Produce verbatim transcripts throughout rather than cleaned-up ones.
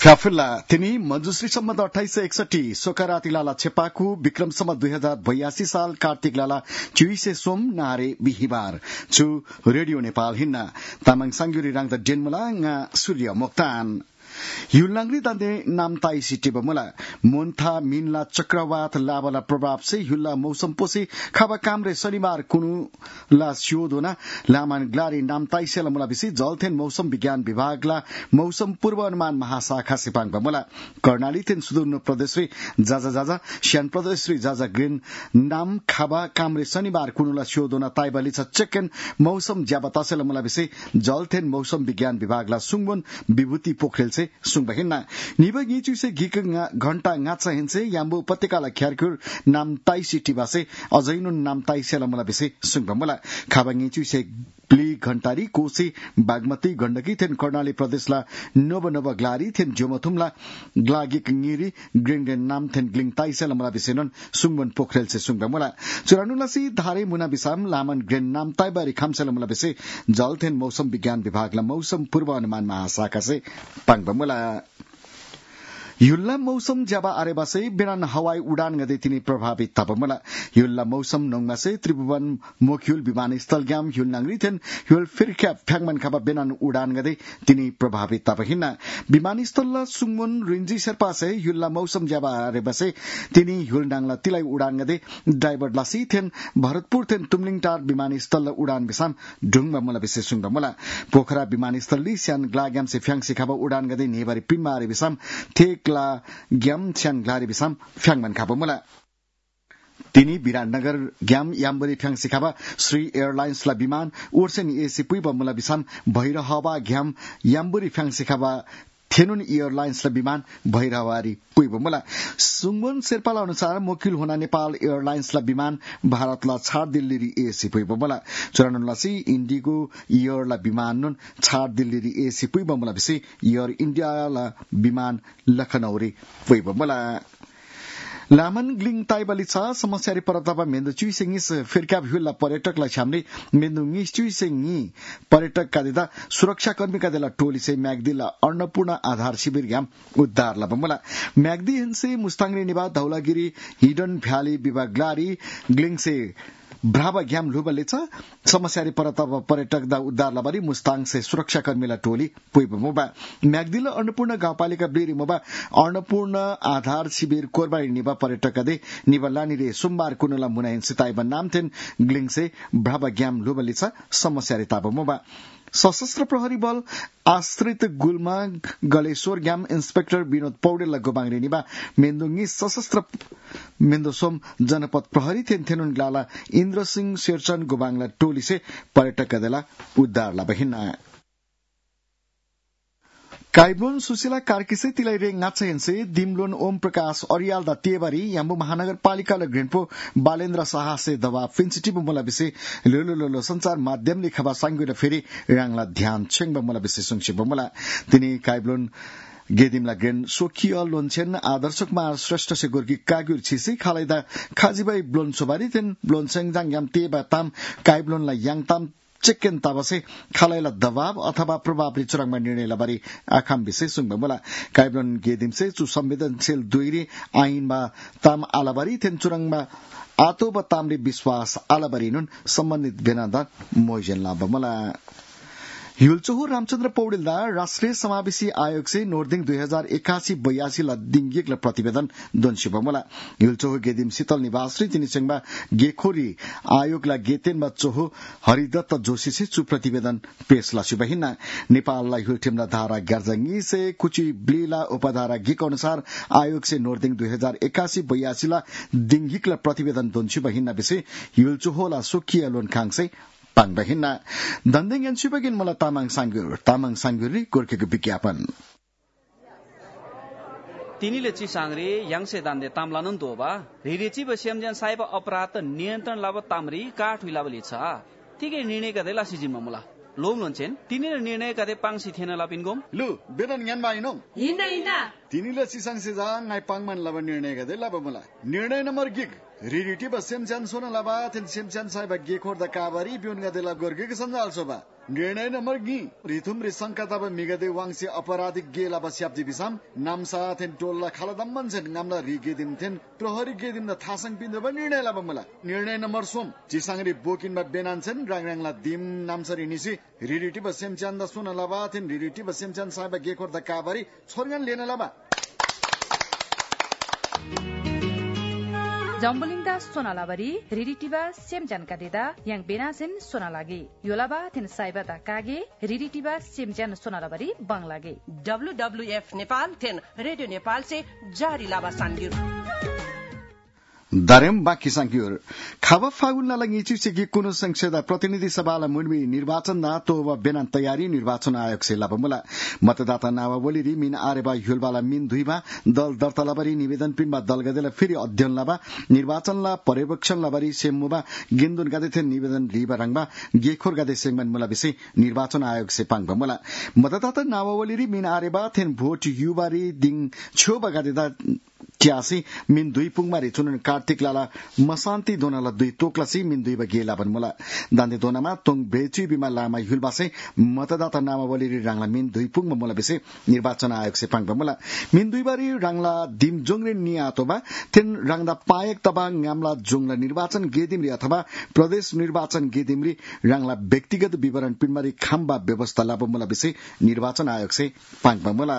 फ्याफुल्ला तिनी मजुश्री सम्मत अठाइस सय एकसठी सोकारात इलाला छेपाकु विक्रमसम्म दुई हजार बयासी साल कार्तिक लाला चुइसे सोम नारे बिहिबार छु रेडियो नेपाल हिन्ना तामाङ सांगुरी राङ द डेनमुला nga सूर्य मोक्तान युलांग्री दान्दे नाम ताई सिटी बमुला मोन्था मिनला चक्रवात लाबला प्रभाव से युल्ला मौसम पोसी खाबा कामरे शनिबार कुनु ला सियोदोना लामान ग्लारी नाम ताई सेला मुला बिसी जलथेन मौसम विज्ञान विभागला मौसम पूर्वानुमान महाशाखा सिपाङ बमुला कर्णाली थेन सुदूर प्रदेशरी जाजा जाजा श्यान प्रदेशरी जाजा ग्रीन नाम खाबा कामरे शनिबार कुनुला सियोदोना ताइबाली छ चेकन मौसम ज्याबता सेला मुला बिसी जलथेन मौसम विज्ञान विभागला सुङबुन विभूति पोखरेल से सुङबहिना निबगी चुसे गिक घण्टा ngacha hense yambu उपत्यकाला ख्यारकुर नाम ताई सिटी बासे अजैनुन नाम ताई सेला मुला बिसे सुङबमुला खाबाङी चुसे प्ली घण्टारी कोसी बागमती गण्डकी थेन कर्णाली प्रदेशला नव नव ग्लारी थेन जोमथुमला ग्लागिक ङिरी ग्रिङडेन नाम थेन ग्लिङ ताई सेला मुला बिसेनन सुङबन पोखरेल से सुङबमुला चुरानुलासी धारे मुना बिसाम लामन ग्रेन नाम ताइबारी खामसेला मुला बिसे जलथेन मौसम विज्ञान विभागला मौसम पूर्वानुमान महाशाखा से पाङबमुला युल्ला मौसम ज्याबा आरेबासे बिरान हवाई उडान गदे तिनी प्रभावित तापमला युल्ला मौसम नोंगमासे त्रिभुवन मोक्युल विमानस्थल ग्याम युलनांग्री थेन युल फिरख्या फ्याङमन खाबा बिरान उडान गदे तिनी प्रभावित तापहिना विमानस्थल सुङमुन रिन्जी शेर्पासे युल्ला मौसम ज्याबा आरेबासे तिनी युलनांगला तिलाई उडान गदे ड्राइभर लासी थेन भरतपुर थेन तुमलिङटार विमानस्थल उडान बिसाम ढुङमा मला बिसे सुङबमला पोखरा विमानस्थल लि स्यान ग्लाग्याम से फ्याङसी खाबा उडान गदे नेबारी पिनमा आरे बिसाम थेक ग्याम छ्यान ग्लारी बिसाम फ्याङमन खाबमुला तिनी विराटनगर ग्याम याम्बरी फ्याङ सिखाबा श्री एयरलाइन्सला विमान ओर्सेन एसी पुइ बमुला बिसाम भैरहवा ग्याम याम्बरी फ्याङ सिखाबा थेनुन एयरलाइन्सला विमान भैरहवारी पुइ बमुला सुङबन शेर्पाला अनुसार मोकिल होना नेपाल एयरलाइन्सला विमान भारतला छाड दिल्ली एसी पुइ बमुला चुरानुलासी इन्डिगो एयरला विमान छाड दिल्ली एसी पुइ बमुला बिसी एयर इन्डियाला विमान लखनौरी पुइ बमुला लामन ग्लिङ ताइबाली छ समस्यारी परतबा मेन्दु चुइसेङिस फिरका भ्युला पर्यटकलाई छाम्ने मेन्दु ङिस चुइसेङि पर्यटक कादिदा सुरक्षा कर्मी कादिला टोली से म्याग्दीला अन्नपूर्ण आधार शिविर ग्याम उद्धार लबमुला म्याग्दी हिन्से मुस्ताङरी निबा धौलागिरी हिडन भ्याली विभाग ग्लारी ग्लिङ से ब्राबा ग्याम लुबले छ समस्यारी परतब पर्यटक दा उद्धार लबारी मुस्ताङ से सुरक्षा कर्मीला टोली पुइब मोबा म्याग्दिल अन्नपूर्ण गाउँपालिका ब्लेरी मोबा अन्नपूर्ण आधार शिविर कोरबारी निबा पर्यटक दे निबलानी रे सोमबार कुनुला मुनाइन सिताइबा नामथेन ग्लिङ से ब्राबा ग्याम लुबले छ समस्यारी ताब मोबा सशस्त्र प्रहरी बल आश्रित गुल्मा गलेश्वर ग्याम इन्सपेक्टर विनोद पौडेल गोबाङ रेनीबा मेन्दुङी सशस्त्र मेन्दोसोम जनपद प्रहरी थेन थेनुन ग्लाला इन्द्र सिंह शेरचन गोबाङला टोली से पर्यटक देला उद्धार ला बहिना काइबोन सुशीला कार्किसे तिलाई रे ngachayense दिमलोन ओम प्रकाश अरियाल दा तेबारी याम्बु महानगरपालिका ल ग्रेनपो बालेन्द्र शाह से दवा फिन्सिटी बुमला बिसे लोलो लोलो संचार माध्यमले खबा सांगुरा फेरि राङला ध्यान छेङ बमला बिसे संक्षेप बमला तिनी काइबोन गेदिमला ग्रेन सोकिया लोनछेन आदर्शकमा श्रेष्ठ से गोर्की कागुर छिसी खालाइदा खाजिबाई ब्लोन सोबारी थेन ब्लोन सेङजाङ याम तेबा ताम काइबोनला याङताम चेकेन ताबसे खालाइला दबाव अथवा प्रभावले चुराङमा निर्णय लबारी आखाम विषय सुङबमुला काइबोन गेदिम से चु संवेदनशील दुईरी आइनमा ताम आलाबारी थेन चुराङमा आतो ब तामले विश्वास आलाबारी नुन सम्बन्धित बेनादा मोइजन लाबमुला युलचोहो रामचन्द्र पौडेलदा राष्ट्रिय समावेशी आयोग से नोर्दिङ दुई हजार एकासी बयासी ला दिङ्गिक प्रतिवेदन दोनसिबमुला युलचोहो गेदिम शीतल निवास रे तिनीसँगमा गेखोरी आयोगला गेतेनमा चोहो हरिदत्त जोशी से चु प्रतिवेदन पेश लासिबहिना नेपालला युलटिमला धारा ग्यार्जंगी से कुची ब्लीला उपधारा गिक अनुसार आयोग से नोर्दिङ दुई हजार एकासी बयासी ला दिङ्गिक प्रतिवेदन दोनसिबहिना विषय युलचोहोला सोकिया लोन खाङसे पाङबहिना दन्देङ एनसिबगिन मला तामाङ सांगुर तामाङ सांगुरी गोर्खेको विज्ञापन तिनीले चिसाङरे याङसे दान्दे तामलानन दोबा रिरेची बसियमजन साइब अपराध नियन्त्रण लाभ तामरी काठ हुइलाबली छ तिगे निर्णय गदे लासी जिम्मा मुला लोम लोन्छेन तिनीले निर्णय गदे पाङसी थेन लापिनगोम लु बेदन ज्ञान बाइनो हिना हिना तिनीले चिसाङसे जा नाइ पाङमान लाब निर्णय गदे लाब मुला निर्णय नम्बर गिग रिरिटी बा सेमच्यान सोना लाबा थिन सेमच्यान साइबा गेखोर द काबारी बिउन गदेला गोर्गे के सन्जाल सोबा निर्णय नम्बर गी रिथुम रि संकता बा मिगदे वांगसे अपराधिक गेला बा स्याप्ति बिसाम नामसा थिन टोल्ला खालदम मनसेन गामला रिगे दिन थिन प्रहरी गे दिन थासंग पिन्द बा निर्णय लाबा मला निर्णय नम्बर सोम चिसांगरी बोकिन बा बेनानसेन रांगरांगला दिम नामसरी निसी रिरिटी बा सेमच्यान द सोना लाबा थिन रिरिटी बा सेमच्यान साइबा गेखोर द काबारी छोरगन लेन लाबा जम्बुलिङदा सोनालाबरी रिरिटिबा सेमजानका देदा याङ बेनासेन सोनालागे योलाबा थिन साइबा दा कागे रिरिटिबा सेमजान सोनालाबरी बंगलागे डब्ल्यूडब्ल्यूएफ नेपाल थिन रेडियो नेपाल से जारी लाबा सान्गिर दारेम बाकी सांग्युर खाबा फागुन लागि चिसेकी कुनो संसद प्रतिनिधि सभाला मुनबी निर्वाचन ना तो व बेनान तयारी निर्वाचन आयोग से लाबमुला मतदाता नावावली रि मिन आरेबा युलबाला मिन दुईबा दल दर्तालाबरी निवेदन पिनमा दल गदेला फेरि अध्ययन लाबा निर्वाचन ला पर्यवेक्षण लाबरी सेमुबा गिन्दुन गदेथे निवेदन लिबा रंगबा गेखोर गदे सेगमन मुला बिसे निर्वाचन आयोग से पांगबा मुला मतदाता नावावली रि मिन आरेबा थेन भोट युबारी दिङ छोबा गदेदा क्यासी मिन दुई पुङमारी चुनन कार्तिक लाला मसान्ति दोनाला दुई तोक्लासी मिन दुई बगे लाबन मुला दान्दे दोनामा तोङ बेची बिमा लामा युलबासे मतदाता नामावली रि रांगला मिन दुई पुङमा मुला बिसे निर्वाचन आयोग से पांगबा मुला मिन दुई बारी रांगला दिम जोंगरे नियातोबा थिन रांगदा पायक तबा ngaमला जोंगला निर्वाचन गेदिमरी अथवा प्रदेश निर्वाचन गेदिमरी रांगला व्यक्तिगत विवरण पिनमारी खाम्बा व्यवस्था लाबो मुला बिसे निर्वाचन आयोग से पांगबा मुला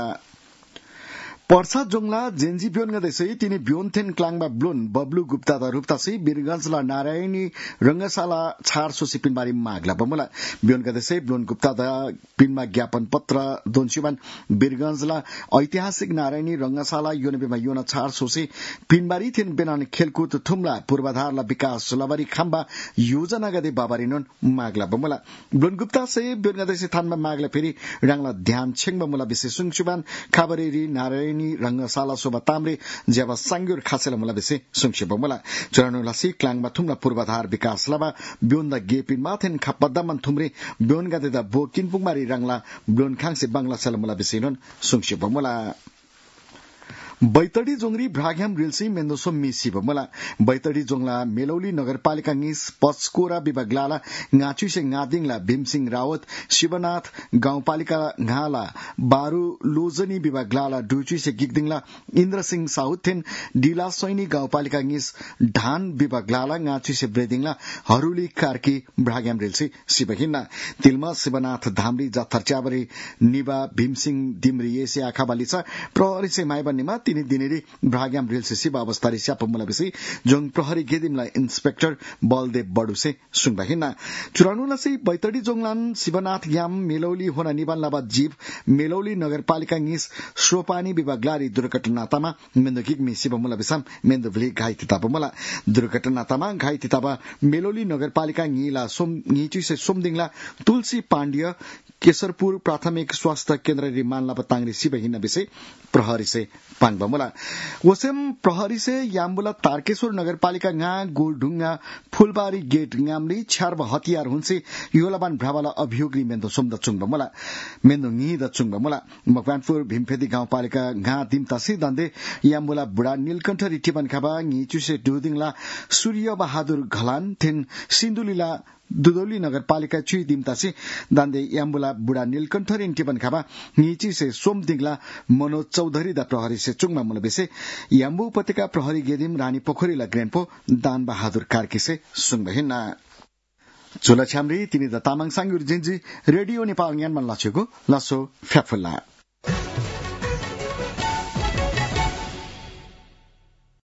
पर्सा जोंगला जेन्जी बियोन गदेसै तिनी बियोनथेन क्लाङबा ब्लोन बब्लु गुप्ता द रुप्तासै बिरगंजला नारायणी रंगशाला छार सोसी पिनबारी मागला बमुला बियोन गदेसै ब्लोन गुप्ता द पिनमा ज्ञापन पत्र दोनसिबान बिरगंजला ऐतिहासिक नारायणी रंगशाला योनबेमा योना छार सोसी पिनबारी थिन बेनान खेलकुद थुमला पूर्वाधारला विकास सुलाबारी खाम्बा योजना गदे बाबारिनोन मागला बमुला ब्लोन गुप्ता से बियोन गदेसै थानमा मागला फेरि रांगला ध्यान छेंगबा मुला विशेष सुंगसिबान खाबरेरी नारायणी रंगशाला सोबा ताम्रे जेबा सांग्युर खासेला मुला बिसे सुंगसिबा मुला चरणुलासी क्लाङमा थुमला पूर्वाधार विकास लाबा ब्योनदा गेपिन माथेन खपद्दामन थुमरे ब्योन गदेदा बोकिन पुङमारी रांगला ब्लोन खांसे बांग्ला सेला मुला बिसेनन सुंगसिबा मुला बैतडी जोंगरी भ्राग्याम रिल्सी मेन्दोसो मिसिब मुला बैतडी जोंगला मेलौली नगरपालिका निस पचकोरा विभागलाला ngachuise ngadingla भीमसिंह रावत शिवनाथ गाउँपालिका घाला बारु लोजनी विभागलाला डुचुसे गिगदिङला इन्द्रसिंह साउथेन डिला सैनी गाउँपालिका निस ढान विभागलाला ngachuise ब्रेदिङला हरुली कार्की भ्राग्याम रिल्सी सिबहिना तिलमा शिवनाथ धामरी जाथरच्याबरी निबा भीमसिंह दिमरी एसे आखाबालिसा प्रहरीसे माइबन्नीमा तिनी दिनेरी भ्राग्याम रिल्सी सिब अवस्थारी स्याप मुलाबिसी जोङ प्रहरी गेदिमला इन्सपेक्टर बलदेव बडुसे सुनबाहिना चुरानुलासी बैतडी जोङलान शिवनाथ याम मेलौली होना निबान लाबा जीव मेलौली नगरपालिका निस श्रोपानी विभागलारी दुर्घटनातामा मेन्दोकिक मि सिब मुलाबिसम मेन्दोभली घाइते ताप मुला दुर्घटनातामा घाइते ताबा मेलौली नगरपालिका निला सोम निचुसे सोमदिङला तुलसी पाण्ड्य केशरपुर प्राथमिक स्वास्थ्य केन्द्र रिमानला बतांगरी सिबहिना बिसे प्रहरी से पांगबा मुला वसेम प्रहरी से याम्बुला तारकेश्वर नगरपालिका nga गोलढुङ्गा फुलबारी गेट ngaमली छारब हतियार हुन्से योलाबान भ्रावाला अभियोगरी मेन्दो सोमदा चुङबा मुला मेन्दो ङिदा चुङबा मुला मकवानपुर भीमफेदी गाउँपालिका nga दिमतासी दन्दे याम्बुला बुढा नीलकण्ठ रिटिबन खाबा ङिचुसे दुदिङला सूर्य बहादुर घलान थिन सिन्धुलीला दुदौली नगरपालिका चुई दिमतासी दान्दे याम्बुला बुढा नीलकण्ठ रिन्टिबन खाबा ङिची से सोमदिङला मनोज चौधरी दा प्रहरी से चुङमा मुलबेसे याम्बु उपत्यका प्रहरी गेदिम रानी पोखरीला ग्रेनपो दान बहादुर कार्की से सुङबहिना चोला छ्यामरी तिनी द तामाङ सांगुर जिन्जी रेडियो नेपाल ज्ञानमा लाछेको लसो फ्याफुल्ला